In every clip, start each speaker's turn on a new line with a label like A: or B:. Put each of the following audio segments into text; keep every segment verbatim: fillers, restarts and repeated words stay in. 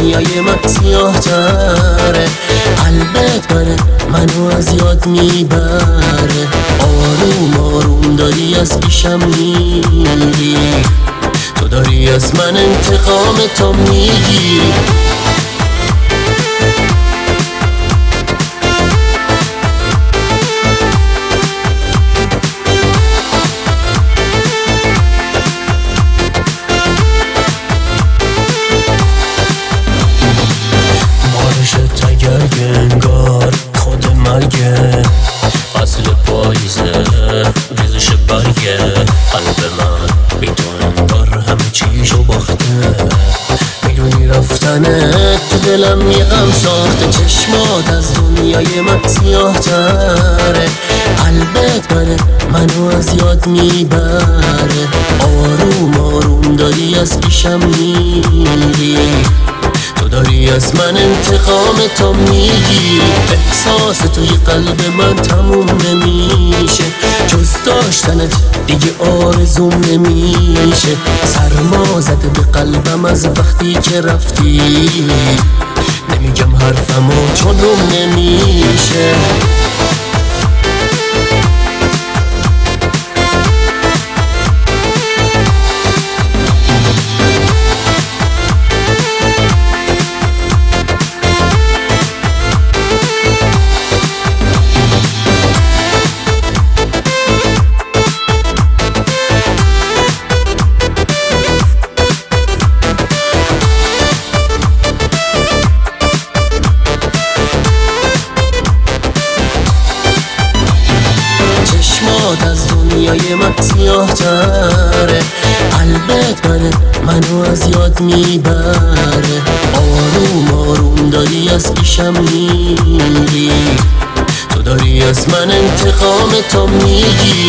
A: دنیای من سیاه تره، قلبت بره منو از یاد میبره، آروم آروم داری از پیشم میری، تو داری از من انتقام تو میگیری. انگار خود مرگه، فصل پاییزه ریزش برگه، قلب من بی تو انگار همه چیشو باخته، میدونی رفتنت تو دلم یه غم ساخته، چشمات از دنیای من سیاه تره، قلبت بره منو از یاد میبره، آروم آروم داری از پیشم میری، تو داری از من انتقام تو میگیری. احساس توی قلب من تموم نمیشه، جز داشتنت دیگه آرزوم نمیشه، سرما زده به قلبم از وقتی که رفتی، نمیگم حرفمو چون روم نمیشه. از دنیای من سیاه تره، قلبت بره منو از یاد میبره، آروم آروم داری از پیشم میری، تو داری از من انتقام تو میگیری.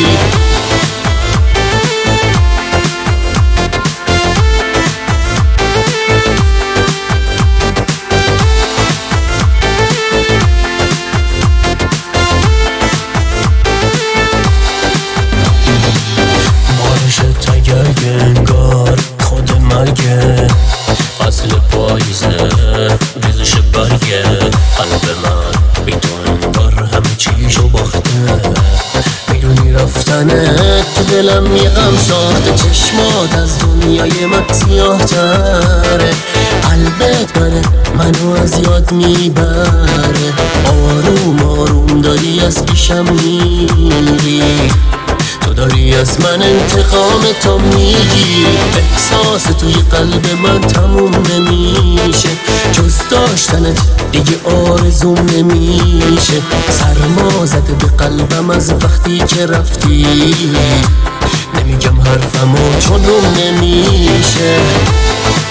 A: انگار خود مرگه، فصل پاییزه ریزش برگه، قلب من بی تو انگار همه چیشو باخته، میدونی رفتنت تو دلم یه غم ساخته، چشمات از دنیای من سیاه تره، قلبت بره منو از یاد میبره، آروم آروم داری از پیشم میری، تو داری از من انتقام تو میگیری. احساس توی قلب من تموم نمیشه، جز داشتنت دیگه آرزوم نمیشه، سرما زده به قلبم از وقتی که رفتی، نمیگم حرفمو چون روم نمیشه.